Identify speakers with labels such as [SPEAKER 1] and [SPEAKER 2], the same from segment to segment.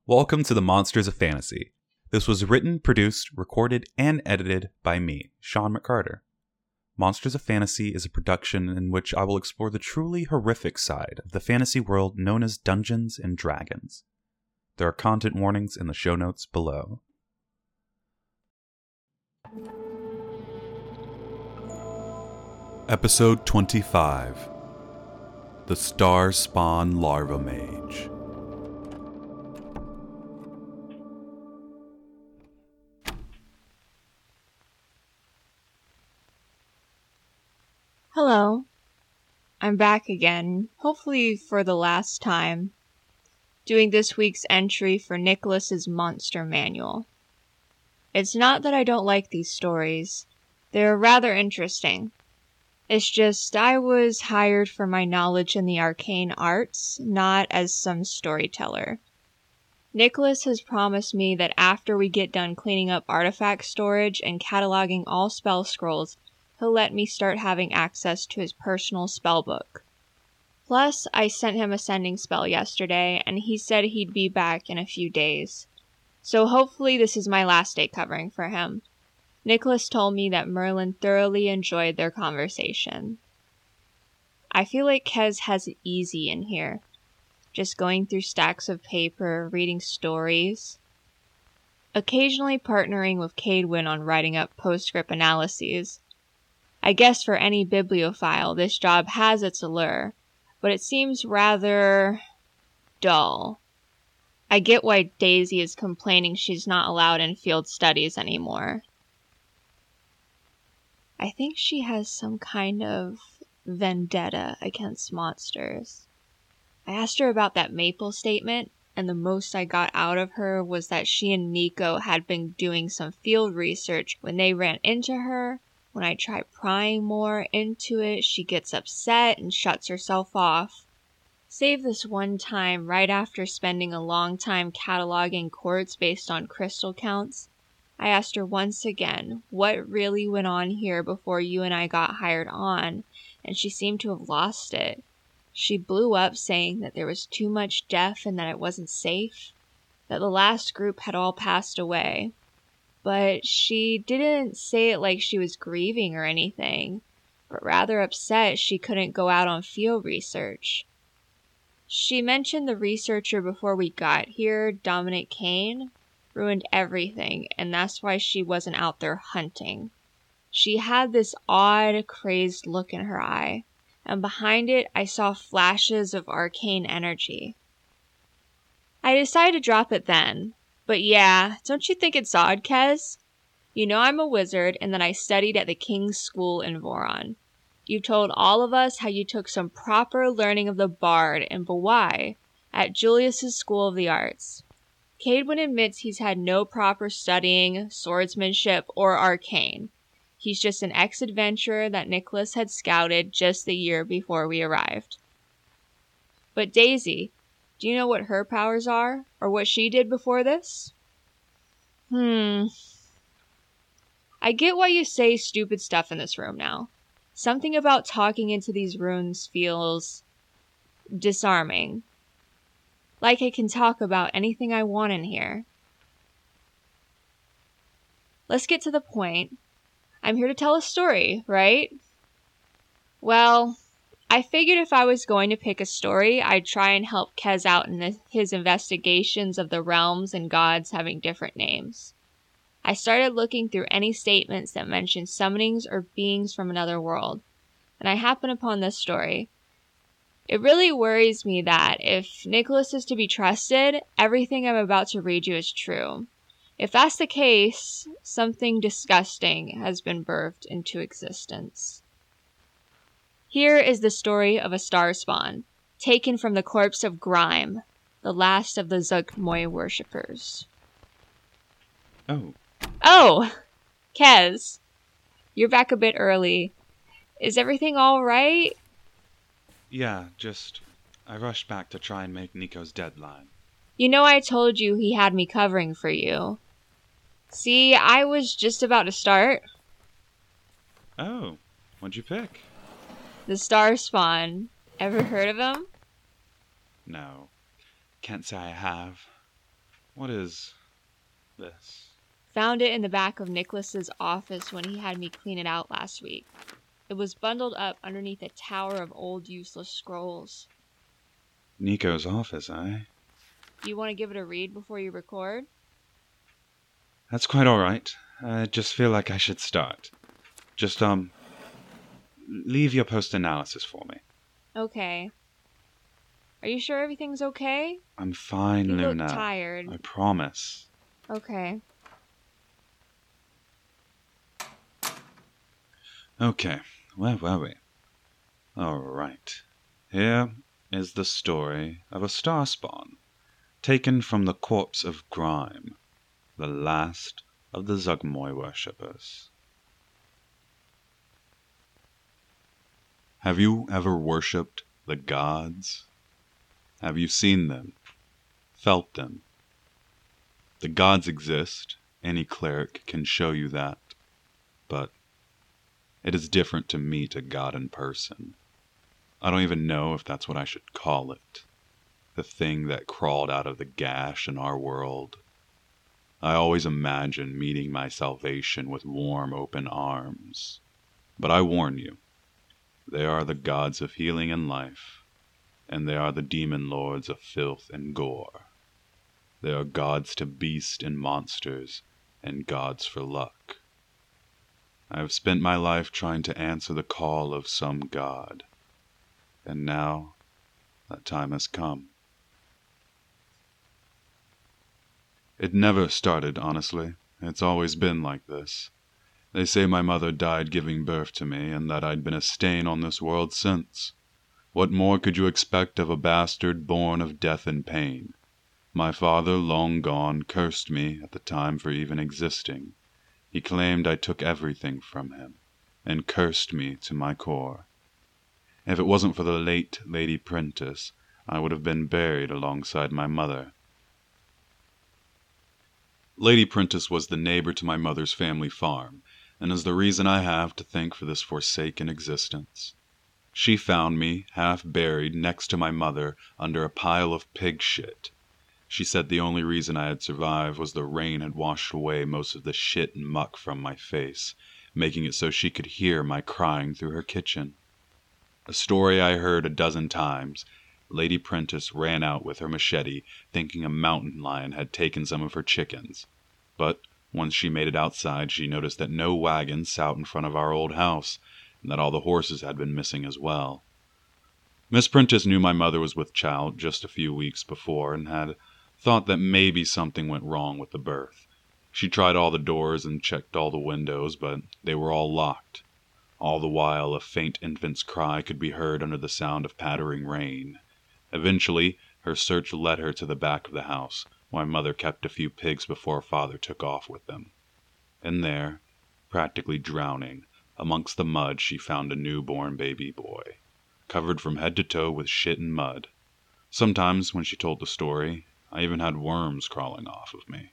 [SPEAKER 1] Welcome to the Monsters of Fantasy. This was written, produced, recorded, and edited by me, Sean McCarter. Monsters of Fantasy is a production in which I will explore the truly horrific side of the fantasy world known as Dungeons and Dragons. There are content warnings in the show notes below. Episode 25: The Star Spawn Larva Mage.
[SPEAKER 2] Hello. I'm back again, hopefully for the last time, doing this week's entry for Nicholas's Monster Manual. It's not that I don't like these stories. They're rather interesting. It's just I was hired for my knowledge in the arcane arts, not as some storyteller. Nicholas has promised me that after we get done cleaning up artifact storage and cataloging all spell scrolls, he'll let me start having access to his personal spell book. Plus, I sent him a sending spell yesterday, and he said he'd be back in a few days. So hopefully this is my last day covering for him. Nicholas told me that Merlin thoroughly enjoyed their conversation. I feel like Kez has it easy in here, just going through stacks of paper, reading stories, occasionally partnering with Cadwin on writing up postscript analyses. I guess for any bibliophile, this job has its allure, but it seems rather dull. I get why Daisy is complaining she's not allowed in field studies anymore. I think she has some kind of vendetta against monsters. I asked her about that Maple statement, and the most I got out of her was that she and Nico had been doing some field research when they ran into her. When I try prying more into it, she gets upset and shuts herself off. Save this one time right after spending a long time cataloging quartz based on crystal counts. I asked her once again what really went on here before you and I got hired on, and she seemed to have lost it. She blew up saying that there was too much death and that it wasn't safe, that the last group had all passed away. But she didn't say it like she was grieving or anything, but rather upset she couldn't go out on field research. She mentioned the researcher before we got here, Dominic Kane, ruined everything, and that's why she wasn't out there hunting. She had this odd, crazed look in her eye, and behind it I saw flashes of arcane energy. I decided to drop it then. But yeah, don't you think it's odd, Kez? You know I'm a wizard and that I studied at the King's School in Voron. You told all of us how you took some proper learning of the Bard in Bawai at Julius's School of the Arts. Cadwin admits he's had no proper studying, swordsmanship, or arcane. He's just an ex-adventurer that Nicholas had scouted just the year before we arrived. But Daisy, do you know what her powers are, or what she did before this? I get why you say stupid stuff in this room now. Something about talking into these rooms feels disarming. Like I can talk about anything I want in here. Let's get to the point. I'm here to tell a story, right? Well, I figured if I was going to pick a story, I'd try and help Kez out in his investigations of the realms and gods having different names. I started looking through any statements that mentioned summonings or beings from another world, and I happened upon this story. It really worries me that, if Nicholas is to be trusted, everything I'm about to read you is true. If that's the case, something disgusting has been birthed into existence. Here is the story of a star spawn, taken from the corpse of Grime, the last of the Zuggtmoy worshippers. Oh! Kez, you're back a bit early. Is everything all right?
[SPEAKER 1] Yeah, I rushed back to try and make Nico's deadline.
[SPEAKER 2] You know I told you he had me covering for you. See, I was just about to start.
[SPEAKER 1] Oh, what'd you pick?
[SPEAKER 2] The star spawn. Ever heard of him?
[SPEAKER 1] No, can't say I have. What is this?
[SPEAKER 2] Found it in the back of Nicholas's office when he had me clean it out last week. It was bundled up underneath a tower of old useless scrolls.
[SPEAKER 1] Nico's office, eh?
[SPEAKER 2] Do you want to give it a read before you record?
[SPEAKER 1] That's quite all right. I just feel like I should start. Just, leave your post-analysis for me.
[SPEAKER 2] Okay. Are you sure everything's okay?
[SPEAKER 1] I'm fine,
[SPEAKER 2] You
[SPEAKER 1] Luna.
[SPEAKER 2] look tired.
[SPEAKER 1] I promise.
[SPEAKER 2] Okay.
[SPEAKER 1] Okay, where were we? All right. Here is the story of a star spawn, taken from the corpse of Grime, the last of the Zugmoy worshippers. Have you ever worshipped the gods? Have you seen them? Felt them? The gods exist. Any cleric can show you that. But it is different to meet a god in person. I don't even know if that's what I should call it. The thing that crawled out of the gash in our world. I always imagine meeting my salvation with warm, open arms. But I warn you, they are the gods of healing and life, and they are the demon lords of filth and gore. They are gods to beasts and monsters, and gods for luck. I have spent my life trying to answer the call of some god, and now that time has come. It never started, honestly. It's always been like this. They say my mother died giving birth to me, and that I'd been a stain on this world since. What more could you expect of a bastard born of death and pain? My father, long gone, cursed me at the time for even existing. He claimed I took everything from him, and cursed me to my core. If it wasn't for the late Lady Prentice, I would have been buried alongside my mother. Lady Prentice was the neighbor to my mother's family farm, and is the reason I have to thank for this forsaken existence. She found me, half buried, next to my mother, under a pile of pig shit. She said the only reason I had survived was the rain had washed away most of the shit and muck from my face, making it so she could hear my crying through her kitchen. A story I heard a dozen times. Lady Prentice ran out with her machete, thinking a mountain lion had taken some of her chickens. But once she made it outside, she noticed that no wagon sat in front of our old house, and that all the horses had been missing as well. Miss Prentice knew my mother was with child just a few weeks before, and had thought that maybe something went wrong with the birth. She tried all the doors and checked all the windows, but they were all locked. All the while, a faint infant's cry could be heard under the sound of pattering rain. Eventually, her search led her to the back of the house, where my mother kept a few pigs before father took off with them. And there, practically drowning, amongst the mud she found a newborn baby boy, covered from head to toe with shit and mud. Sometimes, when she told the story, I even had worms crawling off of me.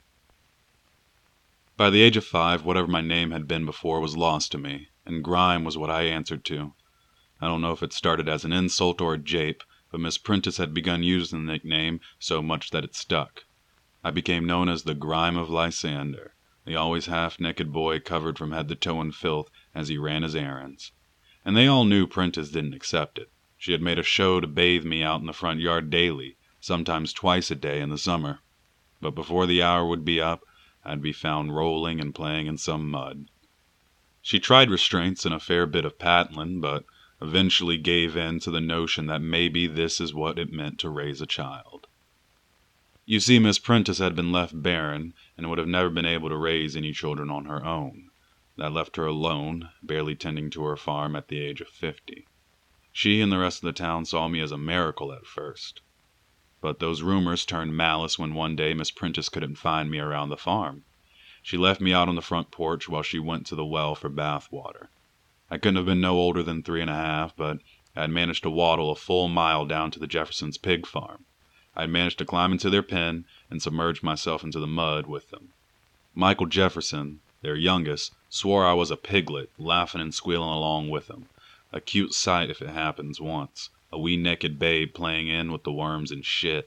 [SPEAKER 1] By the age of 5, whatever my name had been before was lost to me, and Grime was what I answered to. I don't know if it started as an insult or a jape, but Miss Prentice had begun using the nickname so much that it stuck. I became known as the Grime of Lysander, the always half-naked boy covered from head to toe in filth as he ran his errands. And they all knew Prentice didn't accept it. She had made a show to bathe me out in the front yard daily, sometimes twice a day in the summer. But before the hour would be up, I'd be found rolling and playing in some mud. She tried restraints and a fair bit of paddling, but eventually gave in to the notion that maybe this is what it meant to raise a child. You see, Miss Prentice had been left barren, and would have never been able to raise any children on her own. That left her alone, barely tending to her farm at the age of 50. She and the rest of the town saw me as a miracle at first. But those rumors turned malice when one day Miss Prentice couldn't find me around the farm. She left me out on the front porch while she went to the well for bath water. I couldn't have been no older than 3.5, but I had managed to waddle a full mile down to the Jeffersons' pig farm. I had managed to climb into their pen and submerge myself into the mud with them. Michael Jefferson, their youngest, swore I was a piglet, laughing and squealing along with them. A cute sight if it happens once. A wee naked babe playing in with the worms and shit.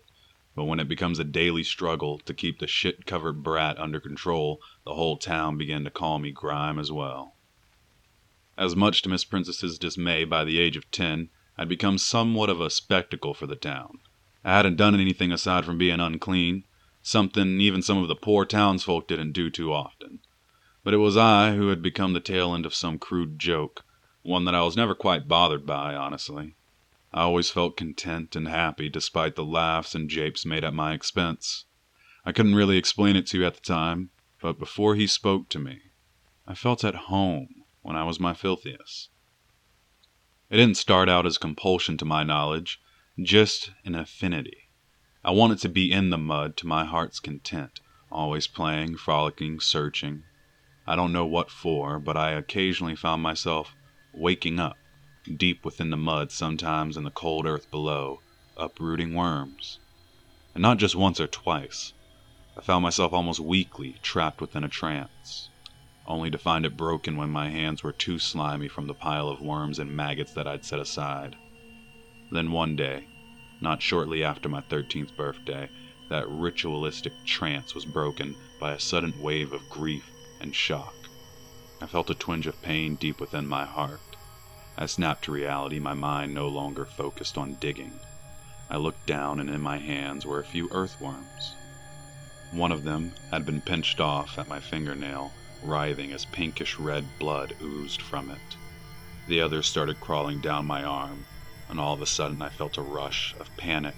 [SPEAKER 3] But when it becomes a daily struggle to keep the shit-covered brat under control, the whole town began to call me Grime as well. As much to Miss Princess's dismay, by the age of 10, I'd become somewhat of a spectacle for the town. I hadn't done anything aside from being unclean, something even some of the poor townsfolk didn't do too often. But it was I who had become the tail end of some crude joke, one that I was never quite bothered by, honestly. I always felt content and happy despite the laughs and japes made at my expense. I couldn't really explain it to you at the time, but before he spoke to me, I felt at home when I was my filthiest. It didn't start out as compulsion to my knowledge, just an affinity. I wanted to be in the mud to my heart's content, always playing, frolicking, searching. I don't know what for, but I occasionally found myself waking up, deep within the mud, sometimes in the cold earth below, uprooting worms. And not just once or twice. I found myself almost weekly trapped within a trance, only to find it broken when my hands were too slimy from the pile of worms and maggots that I'd set aside. Then one day, not shortly after my 13th birthday, that ritualistic trance was broken by a sudden wave of grief and shock. I felt a twinge of pain deep within my heart. I snapped to reality, my mind no longer focused on digging. I looked down, and in my hands were a few earthworms. One of them had been pinched off at my fingernail, writhing as pinkish red blood oozed from it. The other started crawling down my arm, and all of a sudden I felt a rush of panic.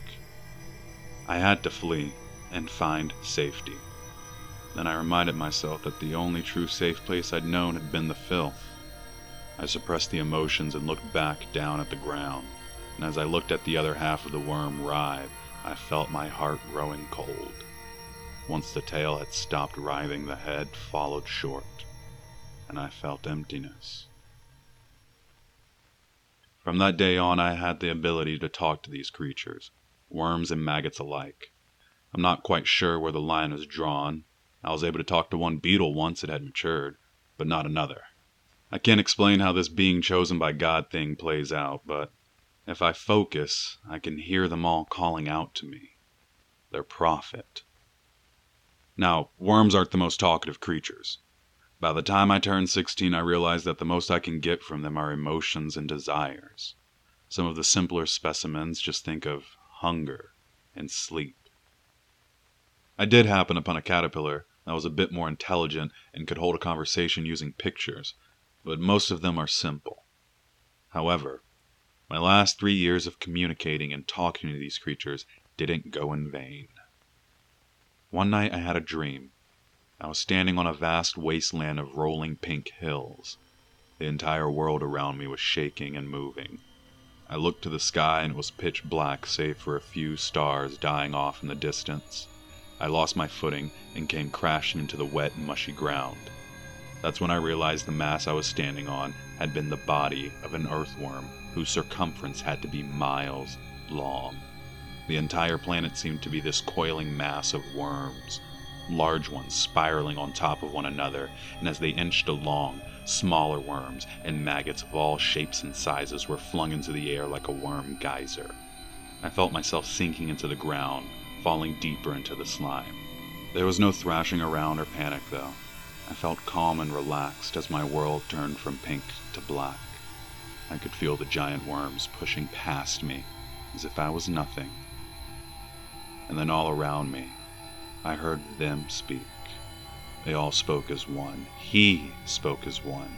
[SPEAKER 3] I had to flee and find safety. Then I reminded myself that the only true safe place I'd known had been the filth. I suppressed the emotions and looked back down at the ground, and as I looked at the other half of the worm writhe, I felt my heart growing cold. Once the tail had stopped writhing, the head followed short, and I felt emptiness. From that day on, I had the ability to talk to these creatures, worms and maggots alike. I'm not quite sure where the line is drawn. I was able to talk to one beetle once it had matured, but not another. I can't explain how this being chosen by God thing plays out, but if I focus, I can hear them all calling out to me. Their prophet. Now, worms aren't the most talkative creatures. By the time I turned 16, I realized that the most I can get from them are emotions and desires. Some of the simpler specimens just think of hunger and sleep. I did happen upon a caterpillar that was a bit more intelligent and could hold a conversation using pictures, but most of them are simple. However, my last 3 years of communicating and talking to these creatures didn't go in vain. One night I had a dream. I was standing on a vast wasteland of rolling pink hills. The entire world around me was shaking and moving. I looked to the sky and it was pitch black save for a few stars dying off in the distance. I lost my footing and came crashing into the wet and mushy ground. That's when I realized the mass I was standing on had been the body of an earthworm whose circumference had to be miles long. The entire planet seemed to be this coiling mass of worms, large ones spiraling on top of one another, and as they inched along, smaller worms and maggots of all shapes and sizes were flung into the air like a worm geyser. I felt myself sinking into the ground, falling deeper into the slime. There was no thrashing around or panic, though. I felt calm and relaxed as my world turned from pink to black. I could feel the giant worms pushing past me as if I was nothing. And then all around me, I heard them speak. They all spoke as one. He spoke as one.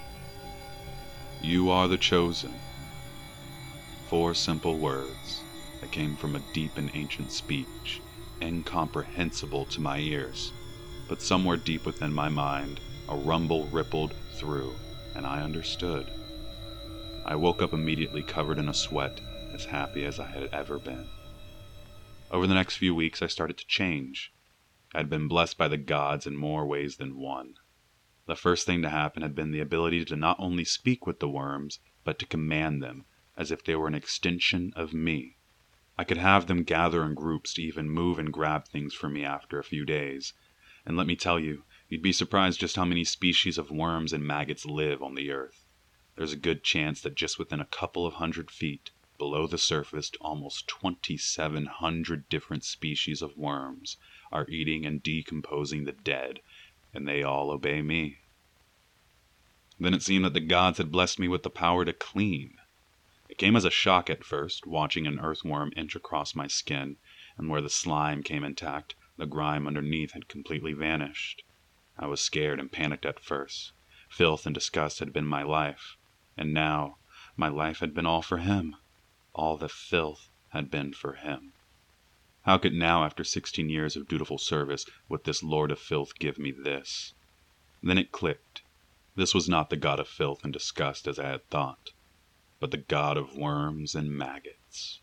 [SPEAKER 3] You are the chosen. 4 simple words that came from a deep and ancient speech, incomprehensible to my ears. But somewhere deep within my mind, a rumble rippled through, and I understood. I woke up immediately covered in a sweat, as happy as I had ever been. Over the next few weeks, I started to change. I had been blessed by the gods in more ways than one. The first thing to happen had been the ability to not only speak with the worms, but to command them, as if they were an extension of me. I could have them gather in groups to even move and grab things for me after a few days. And let me tell you, you'd be surprised just how many species of worms and maggots live on the earth. There's a good chance that just within a couple of 100 feet, below the surface, almost 2,700 different species of worms are eating and decomposing the dead, and they all obey me. Then it seemed that the gods had blessed me with the power to clean. It came as a shock at first, watching an earthworm inch across my skin, and where the slime came intact, the grime underneath had completely vanished. I was scared and panicked at first. Filth and disgust had been my life, and now my life had been all for him. All the filth had been for him. How could now, after 16 years of dutiful service, would this Lord of Filth give me this? Then it clicked. This was not the god of filth and disgust as I had thought, but the god of worms and maggots.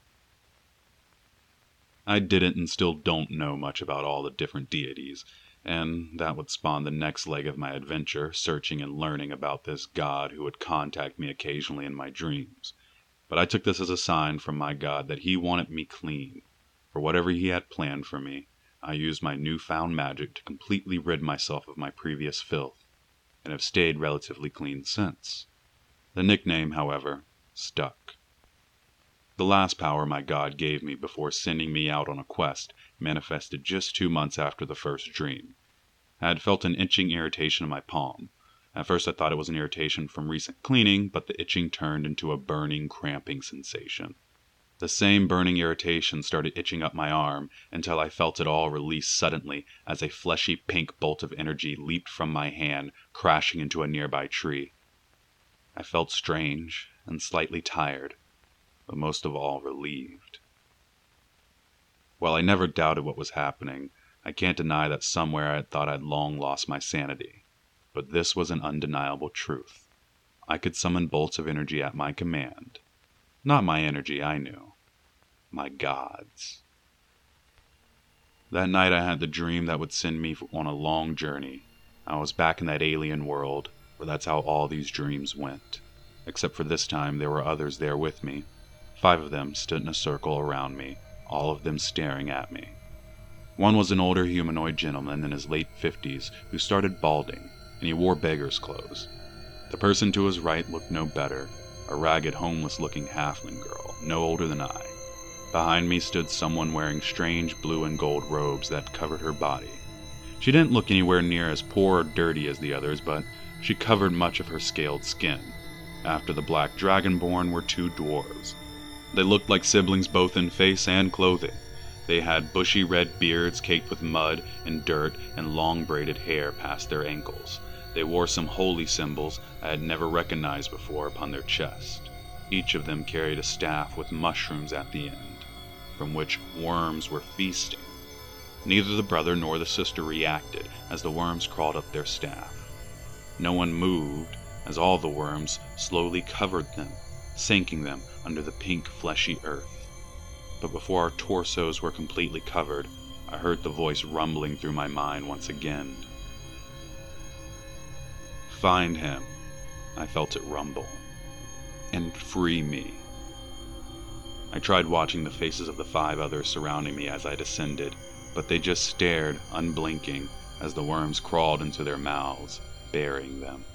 [SPEAKER 3] I didn't and still don't know much about all the different deities, and that would spawn the next leg of my adventure, searching and learning about this god who would contact me occasionally in my dreams. But I took this as a sign from my god that he wanted me clean. For whatever he had planned for me, I used my newfound magic to completely rid myself of my previous filth, and have stayed relatively clean since. The nickname, however, stuck. The last power my god gave me before sending me out on a quest manifested just 2 months after the first dream. I had felt an itching irritation in my palm. At first I thought it was an irritation from recent cleaning, but the itching turned into a burning, cramping sensation. The same burning irritation started itching up my arm until I felt it all release suddenly as a fleshy pink bolt of energy leaped from my hand, crashing into a nearby tree. I felt strange and slightly tired, but most of all relieved. While I never doubted what was happening, I can't deny that somewhere I had thought I'd long lost my sanity. But this was an undeniable truth. I could summon bolts of energy at my command. Not my energy, I knew. My god's. That night I had the dream that would send me on a long journey. I was back in that alien world, where that's how all these dreams went. Except for this time, there were others there with me. 5 of them stood in a circle around me, all of them staring at me. One was an older humanoid gentleman in his late 50s who started balding, and he wore beggar's clothes. The person to his right looked no better, a ragged, homeless-looking halfling girl, no older than I. Behind me stood someone wearing strange blue and gold robes that covered her body. She didn't look anywhere near as poor or dirty as the others, but she covered much of her scaled skin. After the black dragonborn were 2 dwarves. They looked like siblings both in face and clothing. They had bushy red beards caked with mud and dirt and long braided hair past their ankles. They wore some holy symbols I had never recognized before upon their chest. Each of them carried a staff with mushrooms at the end, from which worms were feasting. Neither the brother nor the sister reacted as the worms crawled up their staff. No one moved as all the worms slowly covered them, sinking them under the pink fleshy earth. But before our torsos were completely covered, I heard the voice rumbling through my mind once again. Find him, I felt it rumble, and free me. I tried watching the faces of the 5 others surrounding me as I descended, but they just stared, unblinking, as the worms crawled into their mouths, burying them.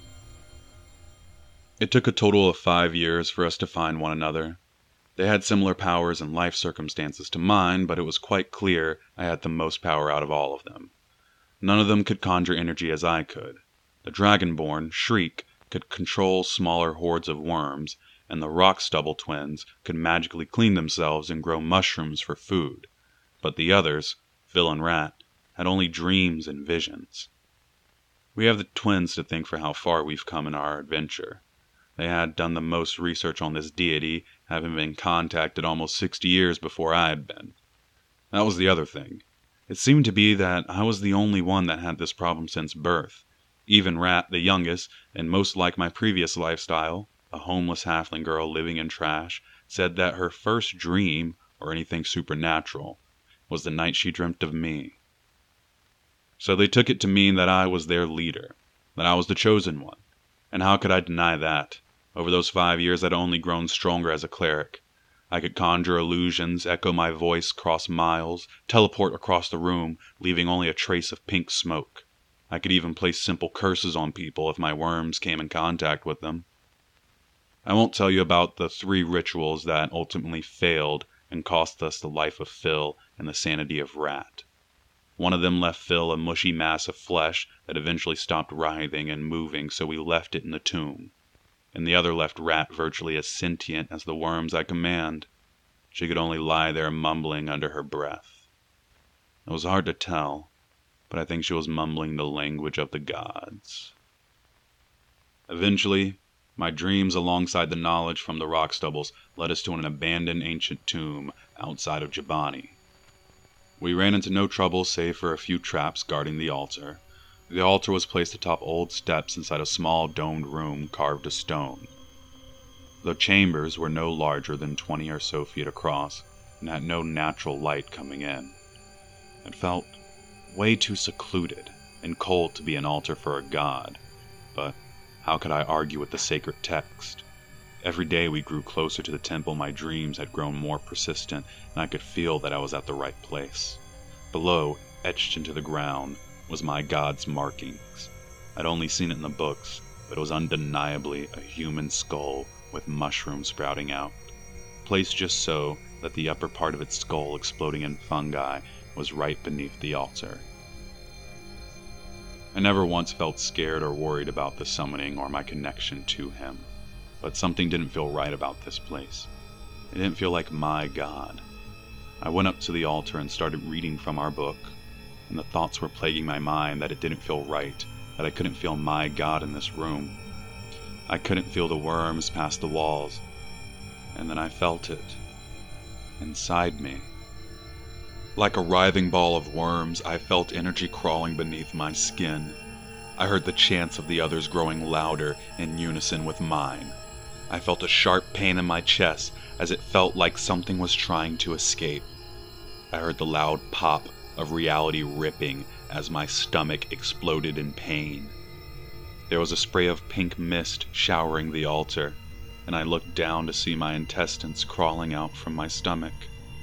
[SPEAKER 3] It took a total of 5 years for us to find one another. They had similar powers and life circumstances to mine, but it was quite clear I had the most power out of all of them. None of them could conjure energy as I could. The Dragonborn, Shriek, could control smaller hordes of worms, and the Rock Stubble twins could magically clean themselves and grow mushrooms for food. But the others, Phil and Rat, had only dreams and visions. We have the twins to thank for how far we've come in our adventure. They had done the most research on this deity, having been contacted almost 60 years before I had been. That was the other thing. It seemed to be that I was the only one that had this problem since birth. Even Rat, the youngest, and most like my previous lifestyle, a homeless halfling girl living in trash, said that her first dream, or anything supernatural, was the night she dreamt of me. So they took it to mean that I was their leader, that I was the chosen one. And how could I deny that? Over those 5 years I'd only grown stronger as a cleric. I could conjure illusions, echo my voice across miles, teleport across the room, leaving only a trace of pink smoke. I could even place simple curses on people if my worms came in contact with them. I won't tell you about the 3 rituals that ultimately failed and cost us the life of Phil and the sanity of Rat. One of them left Phil a mushy mass of flesh that eventually stopped writhing and moving, so we left it in the tomb. And the other left Rat virtually as sentient as the worms I command. She could only lie there mumbling under her breath. It was hard to tell, but I think she was mumbling the language of the gods. Eventually, my dreams alongside the knowledge from the rock stubbles led us to an abandoned ancient tomb outside of Jabani. We ran into no trouble save for a few traps guarding the altar. The altar was placed atop old steps inside a small domed room carved of stone. The chambers were no larger than 20 or so feet across and had no natural light coming in. It felt way too secluded and cold to be an altar for a god, but how could I argue with the sacred text? Every day we grew closer to the temple, my dreams had grown more persistent, and I could feel that I was at the right place. Below, etched into the ground, was my god's markings. I'd only seen it in the books, but it was undeniably a human skull with mushrooms sprouting out, placed just so that the upper part of its skull exploding in fungi was right beneath the altar. I never once felt scared or worried about the summoning or my connection to him, but something didn't feel right about this place. It didn't feel like my god. I went up to the altar and started reading from our book, and the thoughts were plaguing my mind that it didn't feel right, that I couldn't feel my god in this room. I couldn't feel the worms past the walls, and then I felt it inside me. Like a writhing ball of worms, I felt energy crawling beneath my skin. I heard the chants of the others growing louder in unison with mine. I felt a sharp pain in my chest as it felt like something was trying to escape. I heard the loud pop of reality ripping as my stomach exploded in pain. There was a spray of pink mist showering the altar, and I looked down to see my intestines crawling out from my stomach.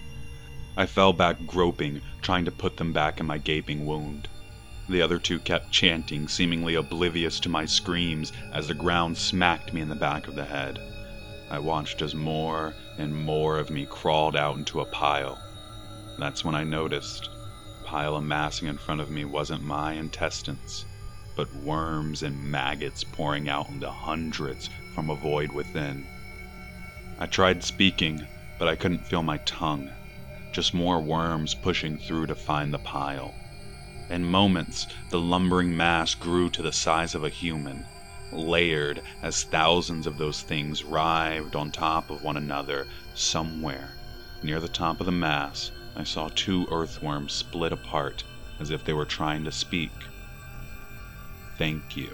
[SPEAKER 3] I fell back groping, trying to put them back in my gaping wound. The other 2 kept chanting, seemingly oblivious to my screams as the ground smacked me in the back of the head. I watched as more and more of me crawled out into a pile. That's when I noticed the pile amassing in front of me wasn't my intestines, but worms and maggots pouring out into hundreds from a void within. I tried speaking, but I couldn't feel my tongue. Just more worms pushing through to find the pile. In moments, the lumbering mass grew to the size of a human, layered as thousands of those things writhed on top of one another. Somewhere, near the top of the mass, I saw 2 earthworms split apart as if they were trying to speak. Thank you.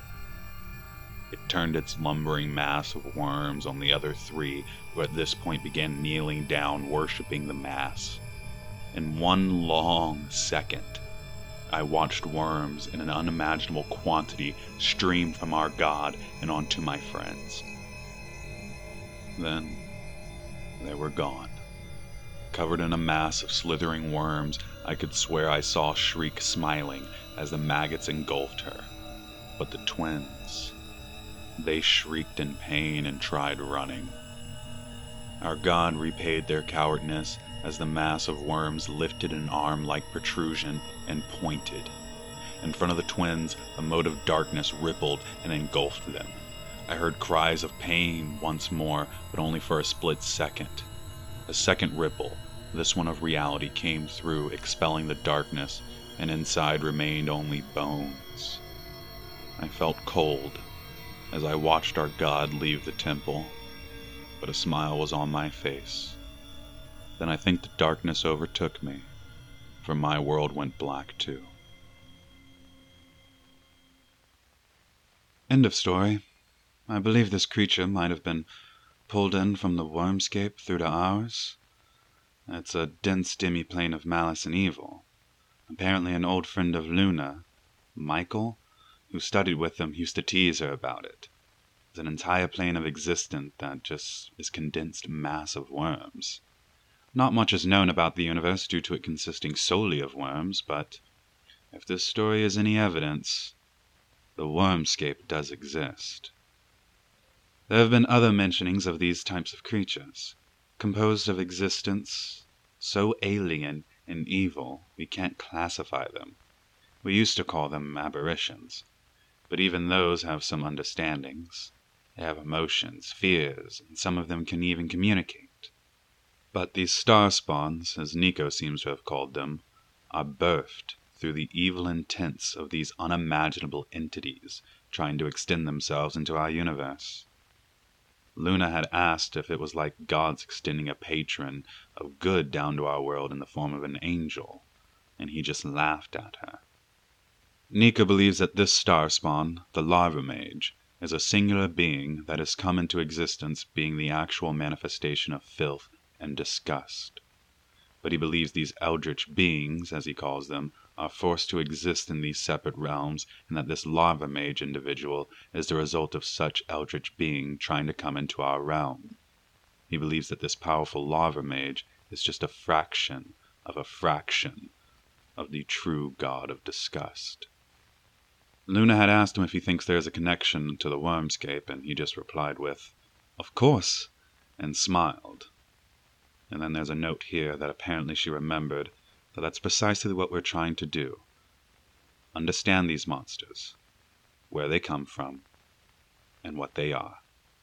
[SPEAKER 3] It turned its lumbering mass of worms on the other 3, who at this point began kneeling down, worshipping the mass. In one long second, I watched worms in an unimaginable quantity stream from our god and onto my friends. Then, they were gone. Covered in a mass of slithering worms, I could swear I saw Shriek smiling as the maggots engulfed her. But the twins, they shrieked in pain and tried running. Our god repaid their cowardness as the mass of worms lifted an arm-like protrusion and pointed. In front of the twins, a mote of darkness rippled and engulfed them. I heard cries of pain once more, but only for a split second. A second ripple, this one of reality, came through, expelling the darkness, and inside remained only bones. I felt cold as I watched our god leave the temple, but a smile was on my face. Then I think the darkness overtook me, for my world went black too. End of story. I believe this creature might have been pulled in from the wormscape through to ours. It's a dense demi-plane of malice and evil. Apparently an old friend of Luna, Michael, who studied with them, used to tease her about it. It's an entire plane of existence that just is condensed mass of worms. Not much is known about the universe due to it consisting solely of worms, but if this story is any evidence, the wormscape does exist. There have been other mentionings of these types of creatures, composed of existence so alien and evil we can't classify them. We used to call them aberrations, but even those have some understandings. They have emotions, fears, and some of them can even communicate. But these star spawns, as Nico seems to have called them, are birthed through the evil intents of these unimaginable entities trying to extend themselves into our universe. Luna had asked if it was like gods extending a patron of good down to our world in the form of an angel, and he just laughed at her. Nika believes that this star spawn, the Larva Mage, is a singular being that has come into existence being the actual manifestation of filth and disgust. But he believes these eldritch beings, as he calls them, are forced to exist in these separate realms, and that this Larva Mage individual is the result of such eldritch being trying to come into our realm. He believes that this powerful Larva Mage is just a fraction of the true god of disgust. Luna had asked him if he thinks there is a connection to the Wormscape, and he just replied with, "Of course," and smiled. And then there's a note here that apparently she remembered that that's precisely what we're trying to do. Understand these monsters, where they come from, and what they are.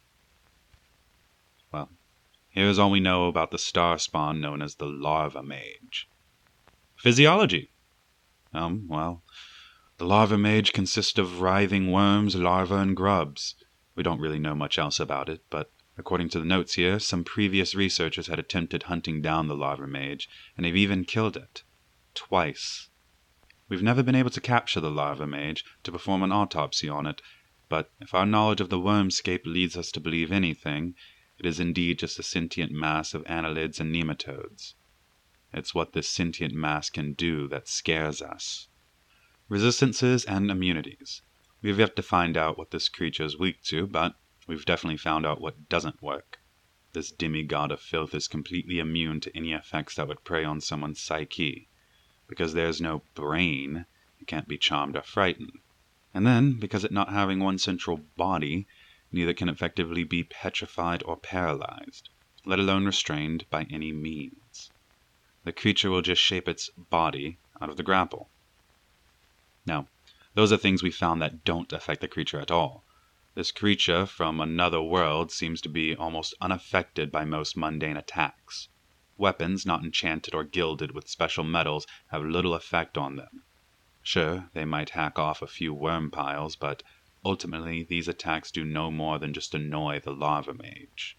[SPEAKER 3] Well, here's all we know about the star spawn known as the Larva Mage. Physiology. The Larva Mage consists of writhing worms, larvae, and grubs. We don't really know much else about it, but according to the notes here, some previous researchers had attempted hunting down the Larva Mage, and have even killed it. Twice. We've never been able to capture the Larva Mage to perform an autopsy on it, but if our knowledge of the Wormscape leads us to believe anything, it is indeed just a sentient mass of annelids and nematodes. It's what this sentient mass can do that scares us. Resistances and immunities. We've yet to find out what this creature is weak to, but we've definitely found out what doesn't work. This demigod of filth is completely immune to any effects that would prey on someone's psyche. Because there's no brain, it can't be charmed or frightened. And then, because it not having one central body, neither can effectively be petrified or paralyzed, let alone restrained by any means. The creature will just shape its body out of the grapple. Now, those are things we found that don't affect the creature at all. This creature from another world seems to be almost unaffected by most mundane attacks. Weapons not enchanted or gilded with special metals have little effect on them. Sure, they might hack off a few worm piles, but ultimately these attacks do no more than just annoy the Larva Mage.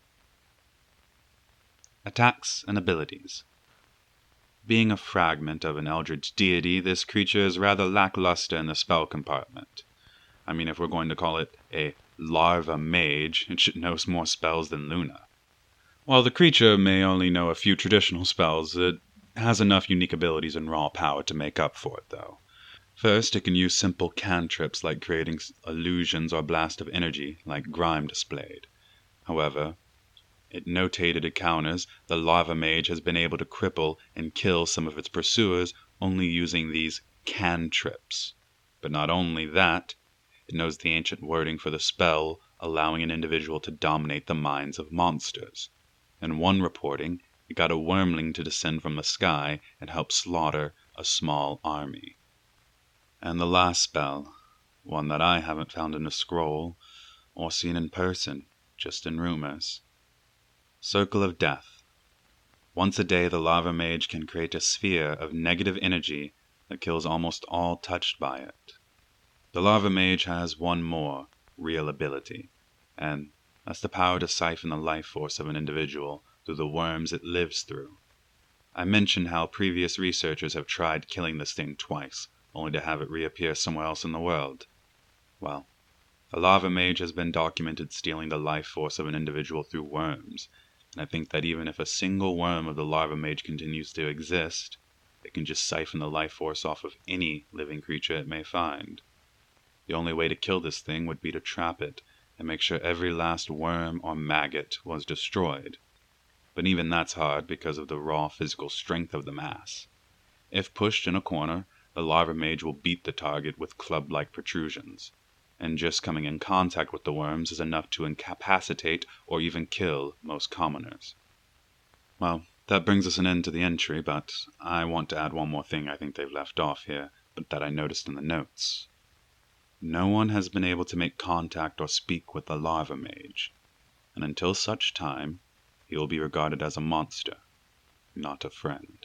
[SPEAKER 3] Attacks and abilities. Being a fragment of an eldritch deity, this creature is rather lackluster in the spell compartment. I mean, if we're going to call it a Larva Mage, it should know more spells than Luna. While the creature may only know a few traditional spells, it has enough unique abilities and raw power to make up for it, though. First, it can use simple cantrips like creating illusions or blast of energy, like Grime displayed. However, in notated encounters, the Larva Mage has been able to cripple and kill some of its pursuers only using these cantrips. But not only that, it knows the ancient wording for the spell, allowing an individual to dominate the minds of monsters. In one reporting, it got a wormling to descend from the sky and help slaughter a small army. And the last spell, one that I haven't found in a scroll or seen in person, just in rumors. Circle of Death. Once a day, the Larva Mage can create a sphere of negative energy that kills almost all touched by it. The Larva Mage has one more real ability, and that's the power to siphon the life force of an individual through the worms it lives through. I mentioned how previous researchers have tried killing this thing twice, only to have it reappear somewhere else in the world. Well, the Larva Mage has been documented stealing the life force of an individual through worms, and I think that even if a single worm of the Larva Mage continues to exist, it can just siphon the life force off of any living creature it may find. The only way to kill this thing would be to trap it and make sure every last worm or maggot was destroyed. But even that's hard because of the raw physical strength of the mass. If pushed in a corner, the Larva Mage will beat the target with club-like protrusions. and just coming in contact with the worms is enough to incapacitate or even kill most commoners. Well, that brings us an end to the entry, but I want to add one more thing I think they've left off here, but that I noticed in the notes. No one has been able to make contact or speak with the larva mage, and until such time, he will be regarded as a monster, not a friend.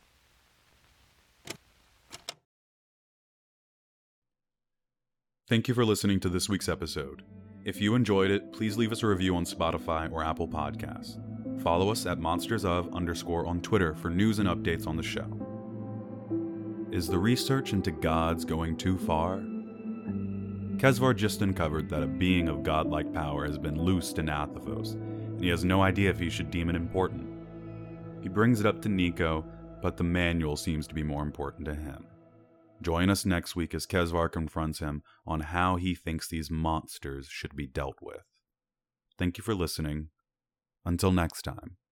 [SPEAKER 1] Thank you for listening to this week's episode. If you enjoyed it, please leave us a review on Spotify or Apple Podcasts. Follow us at monstersof_ on Twitter for news and updates on the show. Is the research into gods going too far? Kezvar just uncovered that a being of godlike power has been loosed in Athos, and he has no idea if he should deem it important. He brings it up to Nico, but the manual seems to be more important to him. Join us next week as Kezvar confronts him on how he thinks these monsters should be dealt with. Thank you for listening. Until next time.